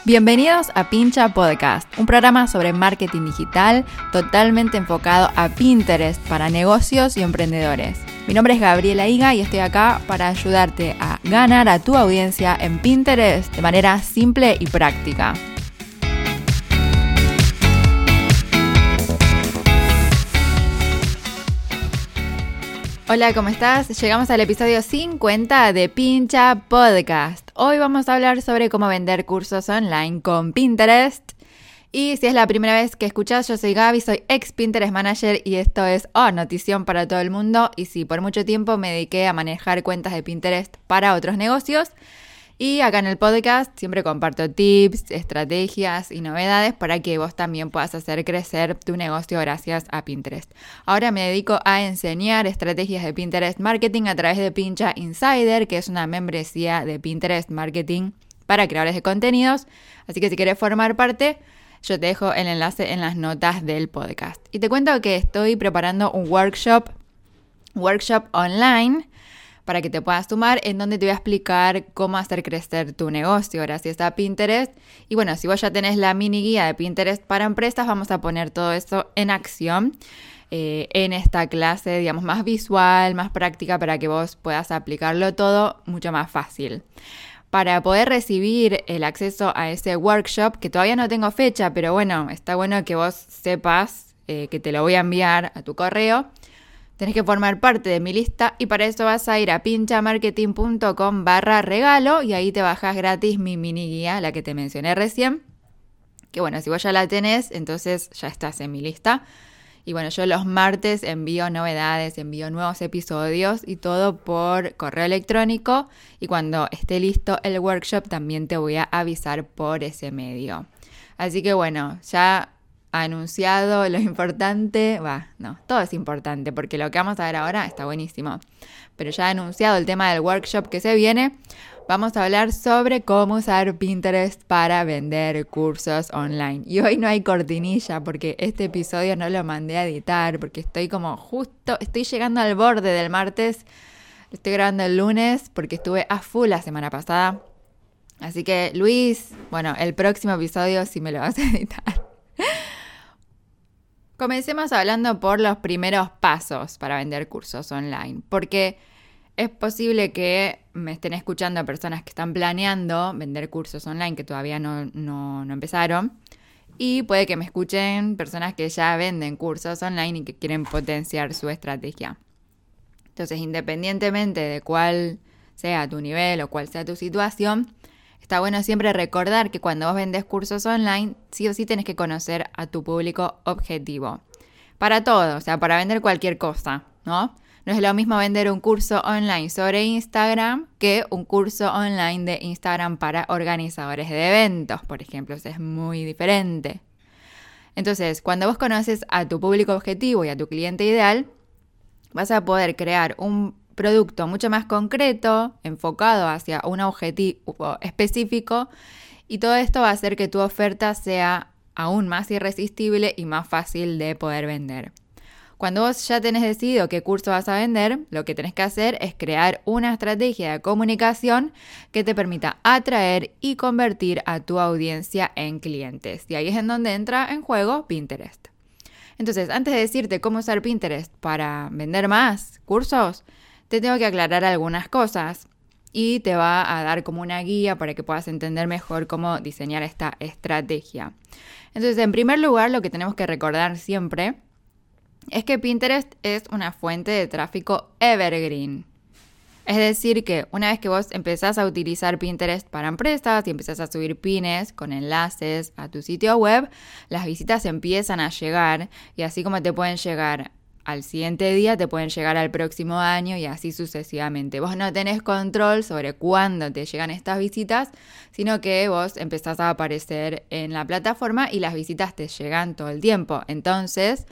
Bienvenidos a Pincha Podcast, un programa sobre marketing digital totalmente enfocado a Pinterest para negocios y emprendedores. Mi nombre es Gabriela Higa y estoy acá para ayudarte a ganar a tu audiencia en Pinterest de manera simple y práctica. Hola, ¿cómo estás? Llegamos al episodio 50 de Pincha Podcast. Hoy vamos a hablar sobre cómo vender cursos online con Pinterest. Y si es la primera vez que escuchás, yo soy Gaby, soy ex Pinterest Manager y esto es notición para todo el mundo. Y sí, por mucho tiempo me dediqué a manejar cuentas de Pinterest para otros negocios. Y acá en el podcast siempre comparto tips, estrategias y novedades para que vos también puedas hacer crecer tu negocio gracias a Pinterest. Ahora me dedico a enseñar estrategias de Pinterest Marketing a través de Pincha Insider, que es una membresía de Pinterest Marketing para creadores de contenidos. Así que si querés formar parte, yo te dejo el enlace en las notas del podcast. Y te cuento que estoy preparando un workshop online para que te puedas sumar, en donde te voy a explicar cómo hacer crecer tu negocio gracias a Pinterest. Y bueno, si vos ya tenés la mini guía de Pinterest para empresas, vamos a poner todo eso en acción en esta clase, digamos, más visual, más práctica, para que vos puedas aplicarlo todo mucho más fácil. Para poder recibir el acceso a ese workshop, que todavía no tengo fecha, pero bueno, está bueno que vos sepas que te lo voy a enviar a tu correo. Tenés que formar parte de mi lista y para eso vas a ir a pinchamarketing.com/regalo y ahí te bajás gratis mi mini guía, la que te mencioné recién. Que bueno, si vos ya la tenés, entonces ya estás en mi lista. Y bueno, yo los martes envío novedades, envío nuevos episodios y todo por correo electrónico. Y cuando esté listo el workshop también te voy a avisar por ese medio. Así que bueno, ya anunciado lo importante, todo es importante porque lo que vamos a ver ahora está buenísimo, pero ya anunciado el tema del workshop que se viene, vamos a hablar sobre cómo usar Pinterest para vender cursos online. Y hoy no hay cortinilla porque este episodio no lo mandé a editar porque estoy llegando al borde del martes, estoy grabando el lunes porque estuve a full la semana pasada, así que Luis, el próximo episodio sí me lo vas a editar. Comencemos hablando por los primeros pasos para vender cursos online, porque es posible que me estén escuchando personas que están planeando vender cursos online que todavía no empezaron, y puede que me escuchen personas que ya venden cursos online y que quieren potenciar su estrategia. Entonces, independientemente de cuál sea tu nivel o cuál sea tu situación, está bueno siempre recordar que cuando vos vendés cursos online, sí o sí tenés que conocer a tu público objetivo. Para todo, o sea, para vender cualquier cosa, ¿no? No es lo mismo vender un curso online sobre Instagram que un curso online de Instagram para organizadores de eventos, por ejemplo. Eso es muy diferente. Entonces, cuando vos conoces a tu público objetivo y a tu cliente ideal, vas a poder crear un producto mucho más concreto, enfocado hacia un objetivo específico, y todo esto va a hacer que tu oferta sea aún más irresistible y más fácil de poder vender. Cuando vos ya tenés decidido qué curso vas a vender, lo que tenés que hacer es crear una estrategia de comunicación que te permita atraer y convertir a tu audiencia en clientes. Y ahí es en donde entra en juego Pinterest. Entonces, antes de decirte cómo usar Pinterest para vender más cursos, te tengo que aclarar algunas cosas y te va a dar como una guía para que puedas entender mejor cómo diseñar esta estrategia. Entonces, en primer lugar, lo que tenemos que recordar siempre es que Pinterest es una fuente de tráfico evergreen. Es decir, que una vez que vos empezás a utilizar Pinterest para empresas y empezás a subir pines con enlaces a tu sitio web, las visitas empiezan a llegar, y así como te pueden llegar al siguiente día, te pueden llegar al próximo año y así sucesivamente. Vos no tenés control sobre cuándo te llegan estas visitas, sino que vos empezás a aparecer en la plataforma y las visitas te llegan todo el tiempo. Entonces,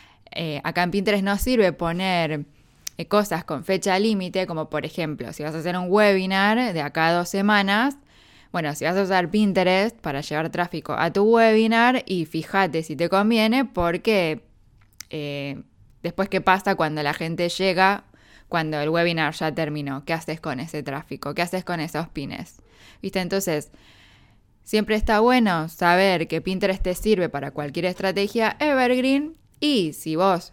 acá en Pinterest no sirve poner cosas con fecha límite, como por ejemplo, si vas a hacer un webinar de acá a 2 semanas, si vas a usar Pinterest para llevar tráfico a tu webinar, y fíjate si te conviene, porque después, ¿qué pasa cuando la gente llega, cuando el webinar ya terminó? ¿Qué haces con ese tráfico? ¿Qué haces con esos pines? ¿Viste? Entonces, Siempre está bueno saber que Pinterest te sirve para cualquier estrategia evergreen y si vos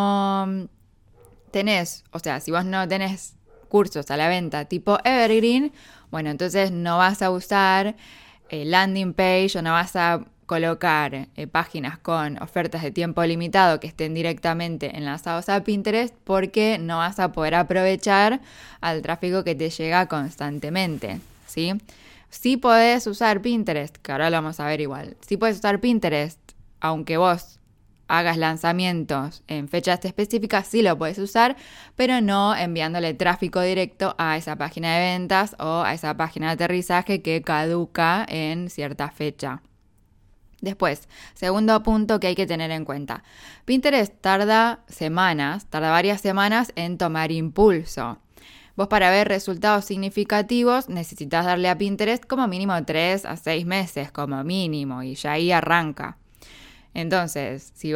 no tenés, o sea, si vos no tenés cursos a la venta tipo evergreen, bueno, entonces no vas a usar landing page o no vas a colocar páginas con ofertas de tiempo limitado que estén directamente enlazados a Pinterest porque no vas a poder aprovechar al tráfico que te llega constantemente, ¿sí? Sí podés usar Pinterest, que ahora lo vamos a ver igual. Sí podés usar Pinterest, aunque vos hagas lanzamientos en fechas específicas, sí lo puedes usar, pero no enviándole tráfico directo a esa página de ventas o a esa página de aterrizaje que caduca en cierta fecha. Después, segundo punto que hay que tener en cuenta. Pinterest tarda varias semanas en tomar impulso. Vos para ver resultados significativos necesitas darle a Pinterest como mínimo 3 a 6 meses, como mínimo, y ya ahí arranca. Entonces, si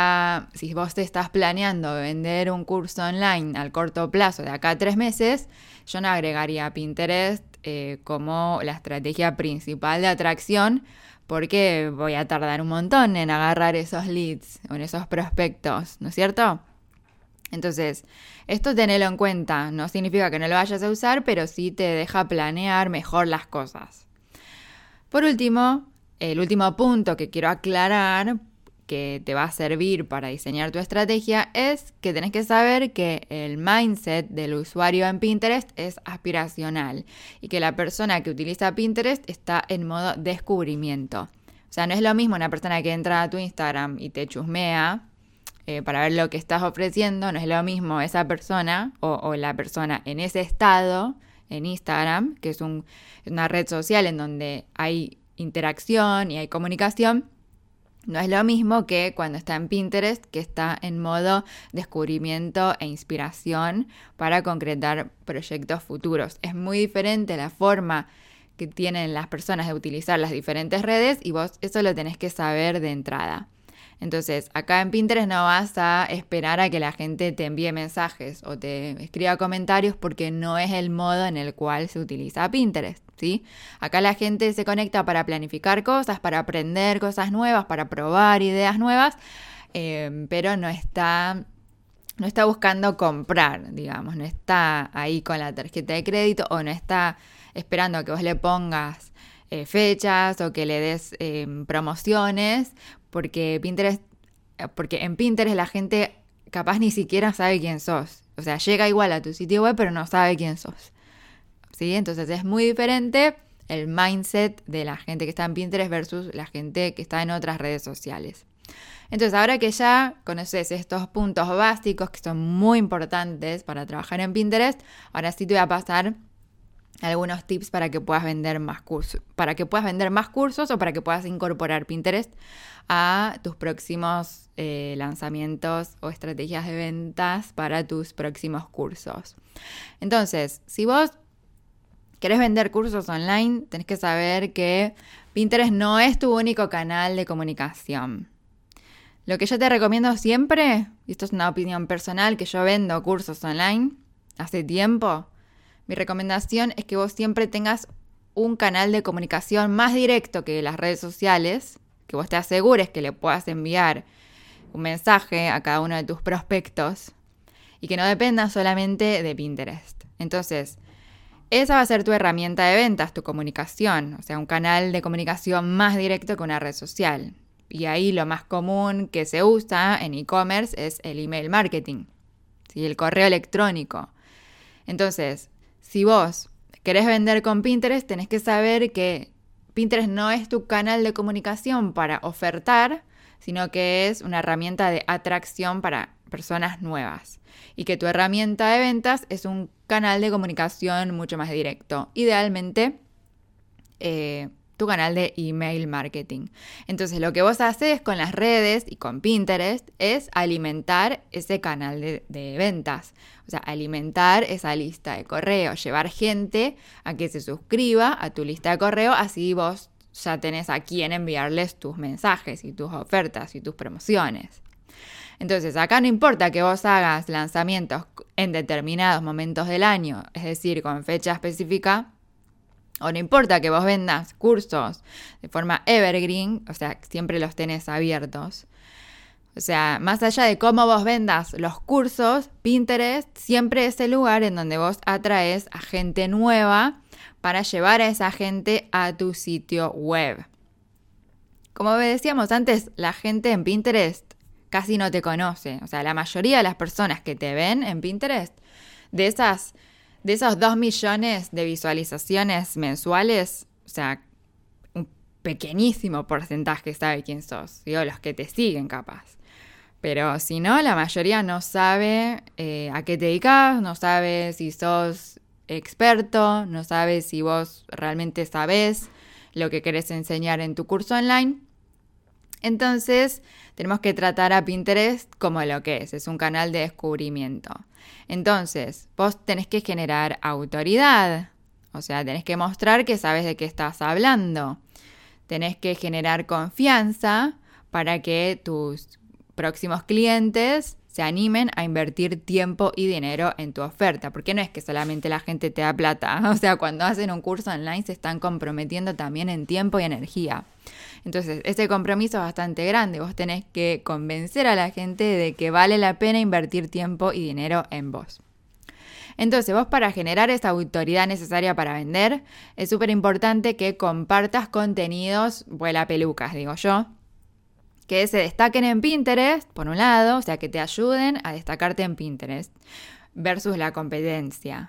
vos te estás planeando vender un curso online al corto plazo de acá a 3 meses, yo no agregaría a Pinterest como la estrategia principal de atracción porque voy a tardar un montón en agarrar esos leads o en esos prospectos, ¿no es cierto? Entonces, esto tenelo en cuenta, no significa que no lo vayas a usar, pero sí te deja planear mejor las cosas. Por último, el último punto que quiero aclarar, que te va a servir para diseñar tu estrategia, es que tenés que saber que el mindset del usuario en Pinterest es aspiracional y que la persona que utiliza Pinterest está en modo descubrimiento. O sea, no es lo mismo una persona que entra a tu Instagram y te chusmea para ver lo que estás ofreciendo, no es lo mismo esa persona o la persona en ese estado en Instagram, que es una red social en donde hay interacción y hay comunicación. No es lo mismo que cuando está en Pinterest, que está en modo descubrimiento e inspiración para concretar proyectos futuros. Es muy diferente la forma que tienen las personas de utilizar las diferentes redes y vos eso lo tenés que saber de entrada. Entonces, acá en Pinterest no vas a esperar a que la gente te envíe mensajes o te escriba comentarios porque no es el modo en el cual se utiliza Pinterest, ¿sí? Acá la gente se conecta para planificar cosas, para aprender cosas nuevas, para probar ideas nuevas, pero no está buscando comprar, digamos, no está ahí con la tarjeta de crédito o no está esperando a que vos le pongas fechas o que le des promociones, porque en Pinterest la gente capaz ni siquiera sabe quién sos. O sea, llega igual a tu sitio web, pero no sabe quién sos. ¿Sí? Entonces es muy diferente el mindset de la gente que está en Pinterest versus la gente que está en otras redes sociales. Entonces, ahora que ya conoces estos puntos básicos que son muy importantes para trabajar en Pinterest, ahora sí te voy a pasar algunos tips para que puedas vender más cursos, o para que puedas incorporar Pinterest a tus próximos lanzamientos o estrategias de ventas para tus próximos cursos. Entonces, si vos querés vender cursos online, tenés que saber que Pinterest no es tu único canal de comunicación. Lo que yo te recomiendo siempre, y esto es una opinión personal, que yo vendo cursos online hace tiempo, mi recomendación es que vos siempre tengas un canal de comunicación más directo que las redes sociales, que vos te asegures que le puedas enviar un mensaje a cada uno de tus prospectos y que no dependa solamente de Pinterest. Entonces, esa va a ser tu herramienta de ventas, tu comunicación, o sea, un canal de comunicación más directo que una red social. Y ahí lo más común que se usa en e-commerce es el email marketing, ¿sí? El correo electrónico. Entonces, si vos querés vender con Pinterest, tenés que saber que Pinterest no es tu canal de comunicación para ofertar, sino que es una herramienta de atracción para personas nuevas. Y que tu herramienta de ventas es un canal de comunicación mucho más directo. Idealmente, tu canal de email marketing. Entonces, lo que vos haces con las redes y con Pinterest es alimentar ese canal de ventas. O sea, alimentar esa lista de correo, llevar gente a que se suscriba a tu lista de correo, así vos ya tenés a quién enviarles tus mensajes y tus ofertas y tus promociones. Entonces, acá no importa que vos hagas lanzamientos en determinados momentos del año, es decir, con fecha específica O no importa que vos vendas cursos de forma evergreen, o sea, siempre los tenés abiertos. O sea, más allá de cómo vos vendas los cursos, Pinterest siempre es el lugar en donde vos atraes a gente nueva para llevar a esa gente a tu sitio web. Como decíamos antes, la gente en Pinterest casi no te conoce. O sea, la mayoría de las personas que te ven en Pinterest, de esos 2 millones de visualizaciones mensuales, o sea, un pequeñísimo porcentaje sabe quién sos. Digo, los que te siguen capaz. Pero si no, la mayoría no sabe a qué te dedicas, no sabe si sos experto, no sabe si vos realmente sabés lo que querés enseñar en tu curso online. Entonces, tenemos que tratar a Pinterest como lo que es un canal de descubrimiento. Entonces, vos tenés que generar autoridad, o sea, tenés que mostrar que sabes de qué estás hablando. Tenés que generar confianza para que tus próximos clientes se animen a invertir tiempo y dinero en tu oferta, porque no es que solamente la gente te da plata, o sea, cuando hacen un curso online se están comprometiendo también en tiempo y energía. Entonces, ese compromiso es bastante grande, vos tenés que convencer a la gente de que vale la pena invertir tiempo y dinero en vos. Entonces, vos para generar esa autoridad necesaria para vender, es súper importante que compartas contenidos vuela pelucas, digo yo, que se destaquen en Pinterest, por un lado, o sea, que te ayuden a destacarte en Pinterest, versus la competencia.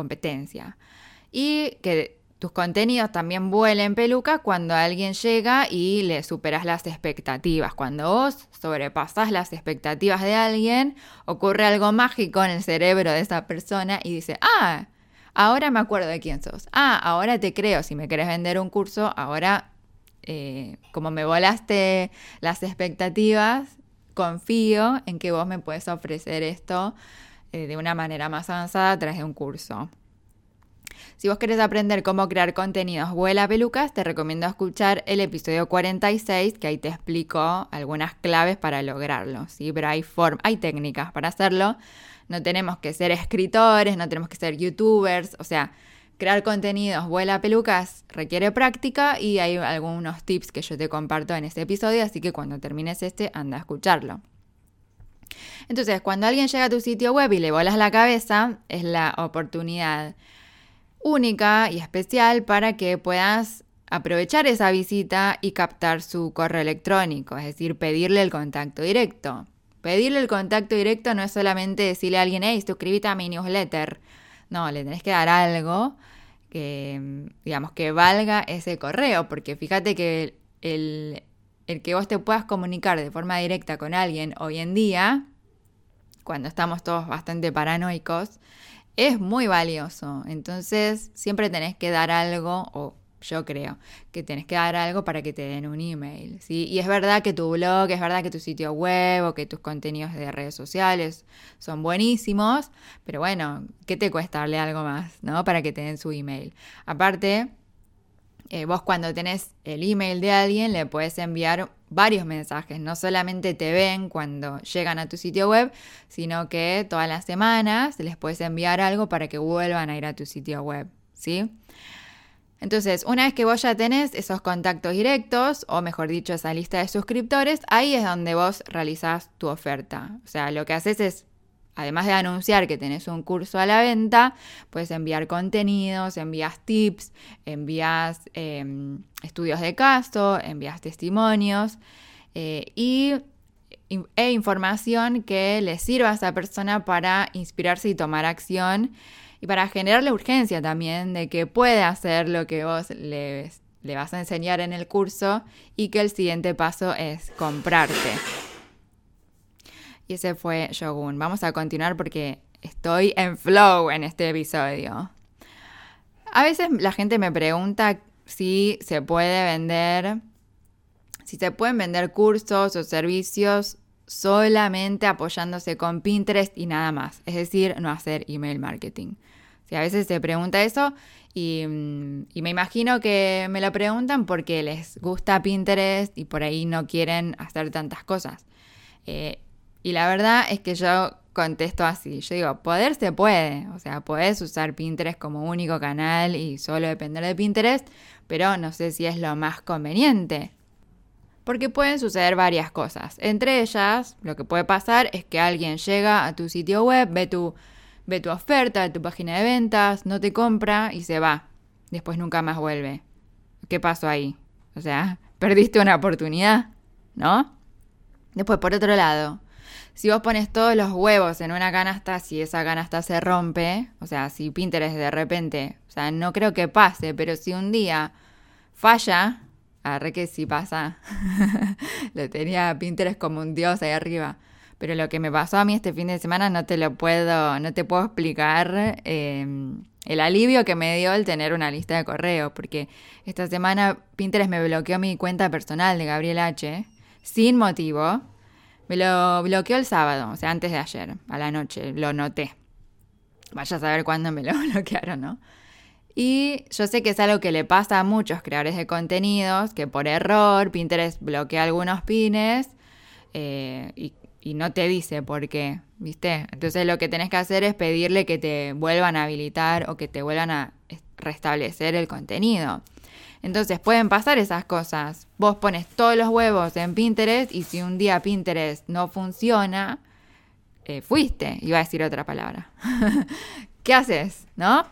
Y que tus contenidos también vuelen peluca cuando alguien llega y le superas las expectativas. Cuando vos sobrepasás las expectativas de alguien, ocurre algo mágico en el cerebro de esa persona y dice, ahora me acuerdo de quién sos. Ahora te creo, si me querés vender un curso, ahora... como me volaste las expectativas, confío en que vos me puedes ofrecer esto de una manera más avanzada a través de un curso. Si vos querés aprender cómo crear contenidos vuela pelucas, te recomiendo escuchar el episodio 46, que ahí te explico algunas claves para lograrlo, ¿sí? Pero hay técnicas para hacerlo. No tenemos que ser escritores, no tenemos que ser youtubers, o sea... Crear contenidos vuela pelucas requiere práctica y hay algunos tips que yo te comparto en este episodio, así que cuando termines anda a escucharlo. Entonces, cuando alguien llega a tu sitio web y le volas la cabeza, es la oportunidad única y especial para que puedas aprovechar esa visita y captar su correo electrónico, es decir, pedirle el contacto directo. Pedirle el contacto directo no es solamente decirle a alguien, hey, suscríbete a mi newsletter. No, le tenés que dar algo que, digamos, que valga ese correo, porque fíjate que el que vos te puedas comunicar de forma directa con alguien hoy en día, cuando estamos todos bastante paranoicos, es muy valioso. Entonces, siempre tenés que dar algo, o yo creo que tenés que dar algo para que te den un email, ¿sí? Y es verdad que tu blog, es verdad que tu sitio web o que tus contenidos de redes sociales son buenísimos, pero bueno, ¿qué te cuesta darle algo más, ¿no? Para que te den su email. Aparte, vos cuando tenés el email de alguien le puedes enviar varios mensajes, no solamente te ven cuando llegan a tu sitio web, sino que todas las semanas les puedes enviar algo para que vuelvan a ir a tu sitio web, ¿sí? Entonces, una vez que vos ya tenés esos contactos directos, o mejor dicho, esa lista de suscriptores, ahí es donde vos realizás tu oferta. O sea, lo que haces es, además de anunciar que tenés un curso a la venta, puedes enviar contenidos, envías tips, envías estudios de caso, envías testimonios e información que le sirva a esa persona para inspirarse y tomar acción. Y para generarle urgencia también de que puede hacer lo que vos le vas a enseñar en el curso y que el siguiente paso es comprarte. Y ese fue Shogun. Vamos a continuar porque estoy en flow en este episodio. A veces la gente me pregunta si se pueden vender cursos o servicios solamente apoyándose con Pinterest y nada más. Es decir, no hacer email marketing. O sea, a veces se pregunta eso y me imagino que me lo preguntan porque les gusta Pinterest y por ahí no quieren hacer tantas cosas. Y la verdad es que yo contesto así. Yo digo, poder se puede. O sea, podés usar Pinterest como único canal y solo depender de Pinterest, pero no sé si es lo más conveniente. Porque pueden suceder varias cosas. Entre ellas, lo que puede pasar es que alguien llega a tu sitio web, ve tu oferta, de tu página de ventas, no te compra y se va. Después nunca más vuelve. ¿Qué pasó ahí? O sea, perdiste una oportunidad, ¿no? Después, por otro lado, si vos pones todos los huevos en una canasta, si esa canasta se rompe, o sea, si Pinterest de repente, o sea, no creo que pase, pero si un día falla, arre que sí pasa, lo tenía a Pinterest como un dios ahí arriba, pero lo que me pasó a mí este fin de semana no te puedo explicar el alivio que me dio el tener una lista de correo, porque esta semana Pinterest me bloqueó mi cuenta personal de Gabriel H. sin motivo. Me lo bloqueó el sábado, o sea, antes de ayer, a la noche, lo noté. Vaya a saber cuándo me lo bloquearon, ¿no? Y yo sé que es algo que le pasa a muchos creadores de contenidos, que por error Pinterest bloquea algunos pines y no te dice por qué, ¿viste? Entonces lo que tenés que hacer es pedirle que te vuelvan a habilitar o que te vuelvan a restablecer el contenido. Entonces pueden pasar esas cosas. Vos pones todos los huevos en Pinterest y si un día Pinterest no funciona, fuiste, iba a decir otra palabra. ¿Qué haces? ¿No?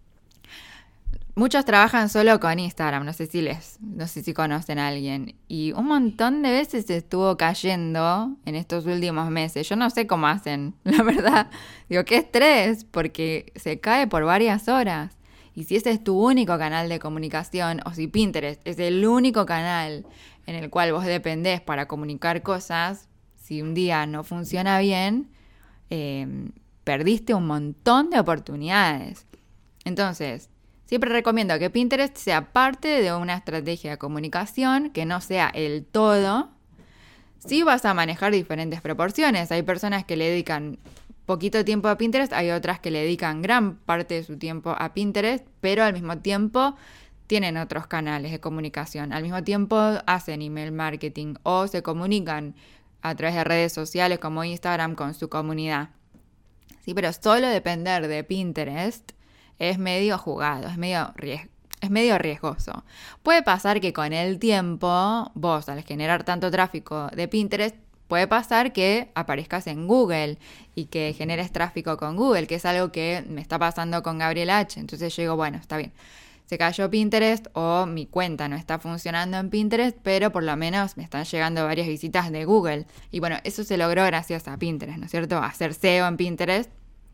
Muchos trabajan solo con Instagram, no sé si conocen a alguien. Y un montón de veces estuvo cayendo en estos últimos meses. Yo no sé cómo hacen, la verdad. Digo, qué estrés, porque se cae por varias horas. Y si ese es tu único canal de comunicación, o si Pinterest es el único canal en el cual vos dependés para comunicar cosas, si un día no funciona bien, perdiste un montón de oportunidades. Entonces, siempre recomiendo que Pinterest sea parte de una estrategia de comunicación, que no sea el todo. Sí vas a manejar diferentes proporciones. Hay personas que le dedican poquito tiempo a Pinterest, hay otras que le dedican gran parte de su tiempo a Pinterest, pero al mismo tiempo tienen otros canales de comunicación. Al mismo tiempo hacen email marketing o se comunican a través de redes sociales como Instagram con su comunidad. Sí, pero solo depender de Pinterest es medio jugado, es medio riesgoso. Puede pasar que con el tiempo, vos al generar tanto tráfico de Pinterest, puede pasar que aparezcas en Google y que generes tráfico con Google, que es algo que me está pasando con Gabriel H. Entonces yo digo, bueno, está bien. Se cayó Pinterest o mi cuenta no está funcionando en Pinterest, pero por lo menos me están llegando varias visitas de Google. Y bueno, eso se logró gracias a Pinterest, ¿no es cierto? Hacer SEO en Pinterest.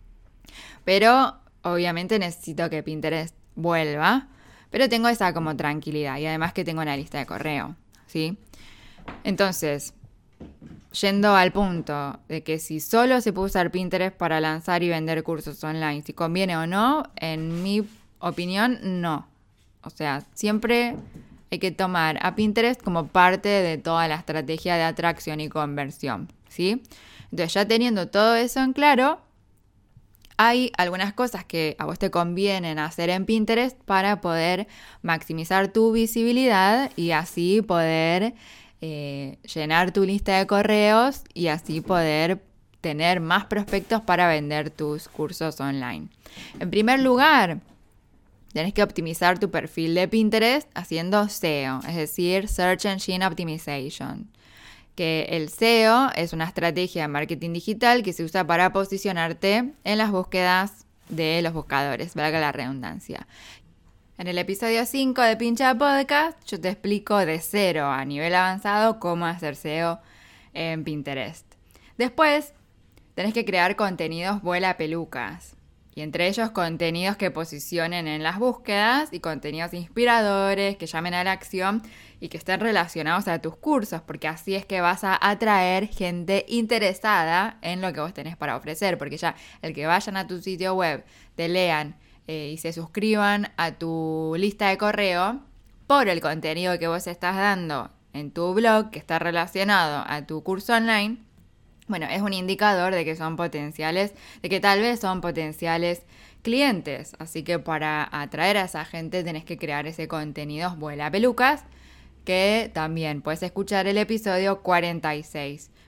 Pero obviamente necesito que Pinterest vuelva, pero tengo esa como tranquilidad y además que tengo una lista de correo, ¿sí? Entonces, yendo al punto de que si solo se puede usar Pinterest para lanzar y vender cursos online, si conviene o no, en mi opinión, no. O sea, siempre hay que tomar a Pinterest como parte de toda la estrategia de atracción y conversión, ¿sí? Entonces, ya teniendo todo eso en claro, hay algunas cosas que a vos te convienen hacer en Pinterest para poder maximizar tu visibilidad y así poder llenar tu lista de correos y así poder tener más prospectos para vender tus cursos online. En primer lugar, tenés que optimizar tu perfil de Pinterest haciendo SEO, es decir, Search Engine Optimization. Que el SEO es una estrategia de marketing digital que se usa para posicionarte en las búsquedas de los buscadores, valga la redundancia. En el episodio 5 de Pincha Podcast yo te explico de cero a nivel avanzado cómo hacer SEO en Pinterest. Después tenés que crear contenidos vuela pelucas. Y entre ellos contenidos que posicionen en las búsquedas y contenidos inspiradores, que llamen a la acción y que estén relacionados a tus cursos, porque así es que vas a atraer gente interesada en lo que vos tenés para ofrecer, porque ya el que vayan a tu sitio web, te lean y se suscriban a tu lista de correo por el contenido que vos estás dando en tu blog, que está relacionado a tu curso online. Bueno, es un indicador de que son potenciales, de que tal vez son potenciales clientes. Así que para atraer a esa gente tenés que crear ese contenido vuela pelucas, que también puedes escuchar el episodio 46.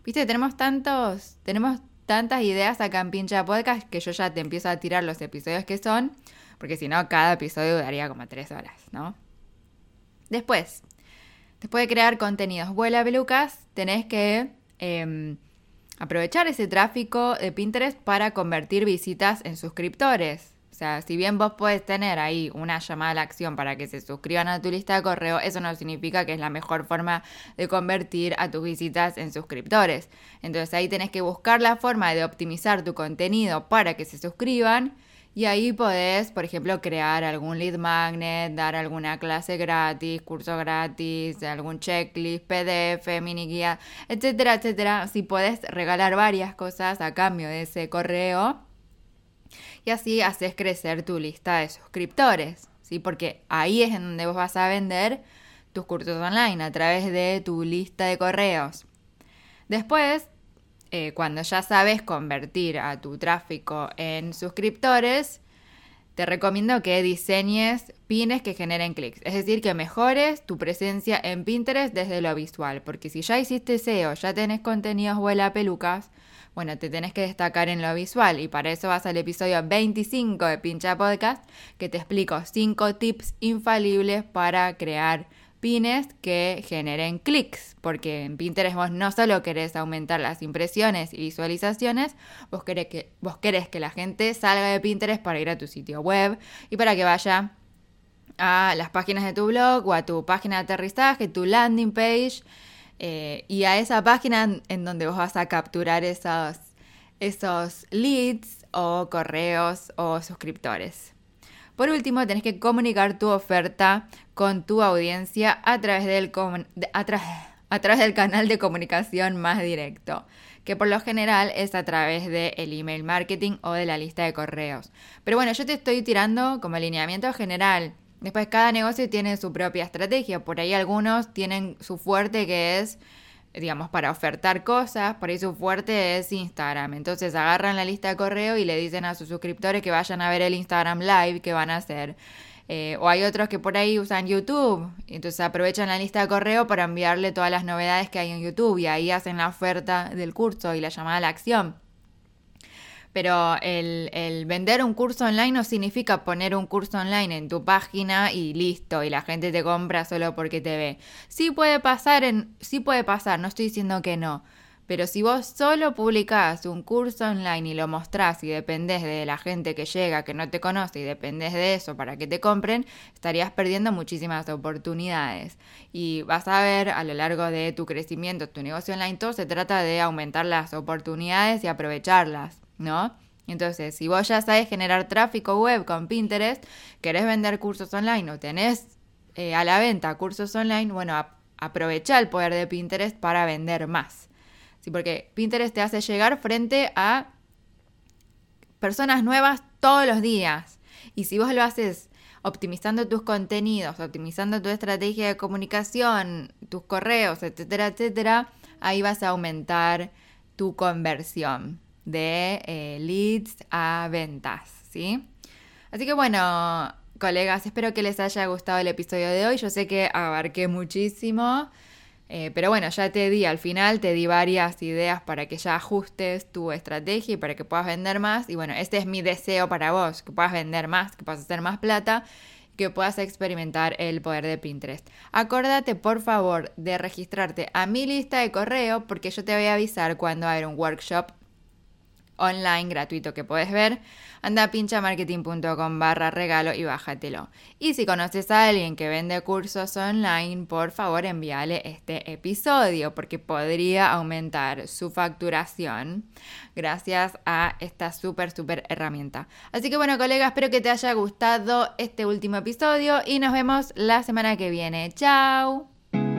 Viste, tenemos tantas ideas acá en Pincha Podcast que yo ya te empiezo a tirar los episodios que son, porque si no, cada episodio duraría como 3 horas, ¿no? Después de crear contenidos vuela pelucas, tenés que aprovechar ese tráfico de Pinterest para convertir visitas en suscriptores. O sea, si bien vos podés tener ahí una llamada a la acción para que se suscriban a tu lista de correo, eso no significa que es la mejor forma de convertir a tus visitas en suscriptores. Entonces ahí tenés que buscar la forma de optimizar tu contenido para que se suscriban. Y ahí podés, por ejemplo, crear algún lead magnet, dar alguna clase gratis, curso gratis, algún checklist, PDF, mini guía, etcétera, etcétera. Si podés regalar varias cosas a cambio de ese correo y así haces crecer tu lista de suscriptores, ¿sí? Porque ahí es en donde vos vas a vender tus cursos online, a través de tu lista de correos. Después, cuando ya sabes convertir a tu tráfico en suscriptores, te recomiendo que diseñes pines que generen clics. Es decir, que mejores tu presencia en Pinterest desde lo visual. Porque si ya hiciste SEO, ya tenés contenidos vuela pelucas, bueno, te tenés que destacar en lo visual. Y para eso vas al episodio 25 de Pincha Podcast, que te explico 5 tips infalibles para crear pines que generen clics, porque en Pinterest vos no solo querés aumentar las impresiones y visualizaciones, vos querés que la gente salga de Pinterest para ir a tu sitio web y para que vaya a las páginas de tu blog o a tu página de aterrizaje, tu landing page, y a esa página en donde vos vas a capturar esos leads o correos o suscriptores. Por último, tenés que comunicar tu oferta con tu audiencia a través del canal de comunicación más directo, que por lo general es a través del email marketing o de la lista de correos. Pero bueno, yo te estoy tirando como alineamiento general. Después cada negocio tiene su propia estrategia. Por ahí algunos tienen su fuerte que es, digamos, para ofertar cosas, por ahí su fuerte es Instagram. Entonces agarran la lista de correo y le dicen a sus suscriptores que vayan a ver el Instagram Live que van a hacer. O hay otros que por ahí usan YouTube, entonces aprovechan la lista de correo para enviarle todas las novedades que hay en YouTube y ahí hacen la oferta del curso y la llamada a la acción. Pero el vender un curso online no significa poner un curso online en tu página y listo, y la gente te compra solo porque te ve. Sí puede pasar, no estoy diciendo que no. Pero si vos solo publicás un curso online y lo mostrás y dependés de la gente que llega, que no te conoce y dependés de eso para que te compren, estarías perdiendo muchísimas oportunidades. Y vas a ver a lo largo de tu crecimiento, tu negocio online, todo se trata de aumentar las oportunidades y aprovecharlas, ¿no? Entonces, si vos ya sabes generar tráfico web con Pinterest, querés vender cursos online o tenés a la venta cursos online, bueno, aprovecha el poder de Pinterest para vender más. Sí, porque Pinterest te hace llegar frente a personas nuevas todos los días. Y si vos lo haces optimizando tus contenidos, optimizando tu estrategia de comunicación, tus correos, etcétera, etcétera, ahí vas a aumentar tu conversión de leads a ventas, ¿sí? Así que bueno, colegas, espero que les haya gustado el episodio de hoy. Yo sé que abarqué muchísimo, pero bueno, ya al final te di varias ideas para que ya ajustes tu estrategia y para que puedas vender más. Y bueno, este es mi deseo para vos, que puedas vender más, que puedas hacer más plata, que puedas experimentar el poder de Pinterest. Acuérdate, por favor, de registrarte a mi lista de correo, porque yo te voy a avisar cuando haya un workshop online gratuito que puedes ver. Anda a pinchamarketing.com/regalo y bájatelo. Y si conoces a alguien que vende cursos online, por favor envíale este episodio porque podría aumentar su facturación gracias a esta súper herramienta. Así que bueno, colegas, espero que te haya gustado este último episodio y nos vemos la semana que viene. ¡Chao!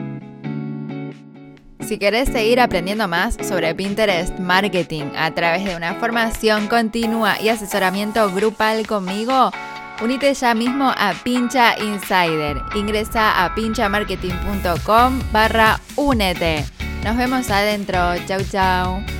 Si querés seguir aprendiendo más sobre Pinterest Marketing a través de una formación continua y asesoramiento grupal conmigo, unite ya mismo a Pincha Insider. Ingresa a pinchamarketing.com/únete. Nos vemos adentro. Chau, chau.